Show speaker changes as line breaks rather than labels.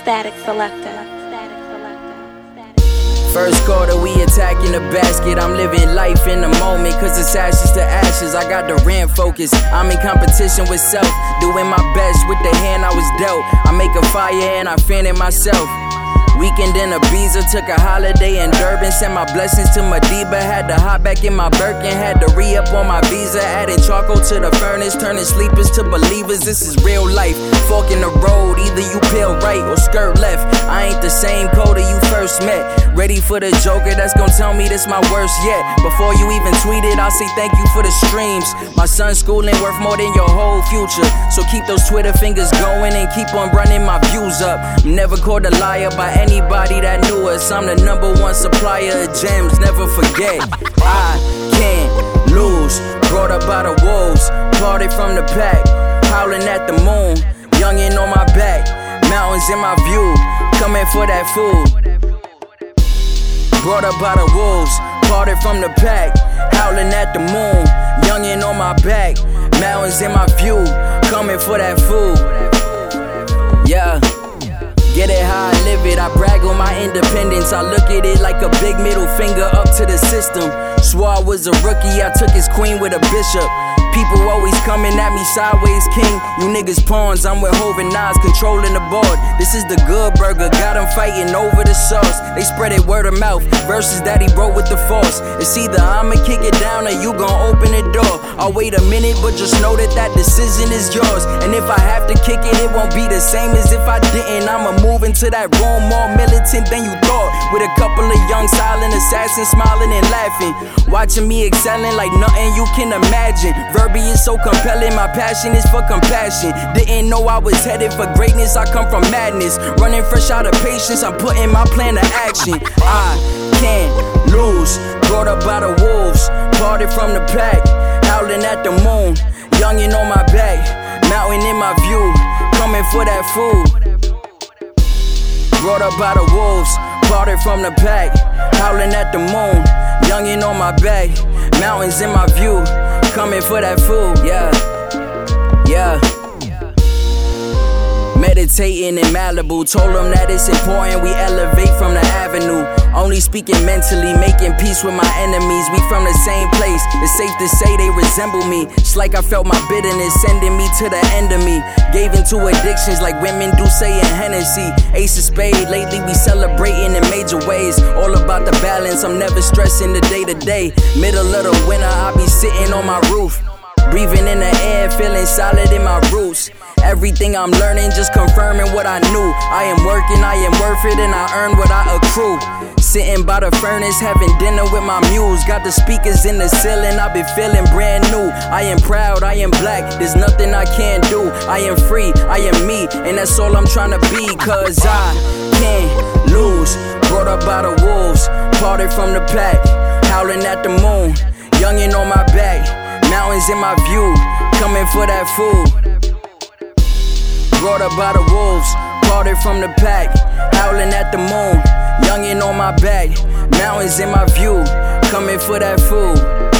Static Selector.
First quarter, we attacking the basket. I'm living life in the moment, cause it's ashes to ashes. I got the rent focus. I'm in competition with self, doing my best with the hand I was dealt. I make a fire and I fan it myself. Weekend in Ibiza, took a holiday in Durban. Sent my blessings to Madiba. Had to hop back in my Birkin. Had to re-up on my visa. Adding charcoal to the furnace. Turning sleepers to believers. This is real life. Fork in the road. Either you peel right or skirt left. I ain't the same Coda you first met. Ready for the joker that's gon' tell me this my worst yet. Before you even tweet it, I'll say thank you for the streams. My son's schooling worth more than your whole future. So keep those Twitter fingers going and keep on running my views up. I'm never called a liar by anybody that knew us. I'm the #1 supplier of gems, never forget. I can't lose, brought up by the wolves. Parted from the pack, howling at the moon. Youngin' on my back, mountains in my view. Coming for that food. Brought up by the wolves, parted from the pack, howling at the moon. Youngin' on my back, mountains in my view. Coming for that food. Yeah. Get it how I live it, I brag on my independence. I look at it like a big middle finger up to the system. Swore I was a rookie, I took his queen with a bishop. People always coming at me sideways, king. You niggas pawns, I'm with Hov and Nas controlling the board. This is the good burger, got them fighting over the sauce. They spread it word of mouth, verses that he wrote with the force. It's either I'ma kick it down or you gon' open the door. I'll wait a minute, but just know that that decision is yours. And if I have to kick it, it won't be the same as if I didn't. I'ma move into that room more militant than you thought. With a couple of young silent assassins smiling and laughing. Watching me excelling like nothing you can imagine. Verbiage so compelling, my passion is for compassion. Didn't know I was headed for greatness, I come from madness. Running fresh out of patience, I'm putting my plan to action. I can't lose, brought up by the wolves. Parted from the pack, howling at the moon. Youngin' on my back, mountain in my view. Coming for that food. Brought up by the wolves, parted from the pack, howling at the moon. Youngin' on my back, mountains in my view. Coming for that food, yeah, yeah. Meditating in Malibu, told them that it's important we elevate from the avenue. Only speaking mentally, making peace with my enemies. We from the same place, it's safe to say they resemble me. It's like I felt my bitterness sending me to the end of me. Gave into addictions like women do say in Hennessy. Ace of spade, lately we celebrating in major ways. All about the balance, I'm never stressing the day to day. Middle of the winter, I be sitting on my roof. Breathing in the air, feeling solid in my roots. Everything I'm learning, just confirming what I knew. I am working, I am worth it, and I earn what I accrue. Sitting by the furnace, having dinner with my muse. Got the speakers in the ceiling, I've been feeling brand new. I am proud, I am black, there's nothing I can't do. I am free, I am me, and that's all I'm trying to be. Cause I can't lose, brought up by the wolves. Parted from the pack, howling at the moon. Youngin' on my back, mountains in my view. Coming for that food. Brought up by the wolves, parted from the pack, howling at the moon. Youngin' on my back, mountains in my view. Coming for that food.